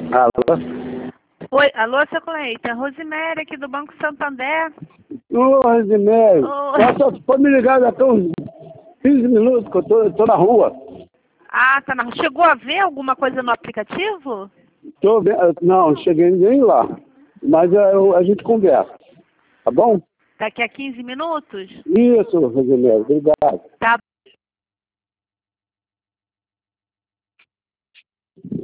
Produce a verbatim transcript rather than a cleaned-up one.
Alô? Oi, alô, seu Cleiton, Rosemary aqui do Banco Santander. Ô, Rosemary, Oi. Nossa, pode me ligar daqui uns quinze minutos que eu tô, eu tô na rua. Ah, tá na... Chegou a ver alguma coisa no aplicativo? Tô vendo, não, cheguei nem lá. Mas é, eu- a gente conversa, tá bom? Daqui a quinze minutos? Isso, Rosemary, obrigado. Tá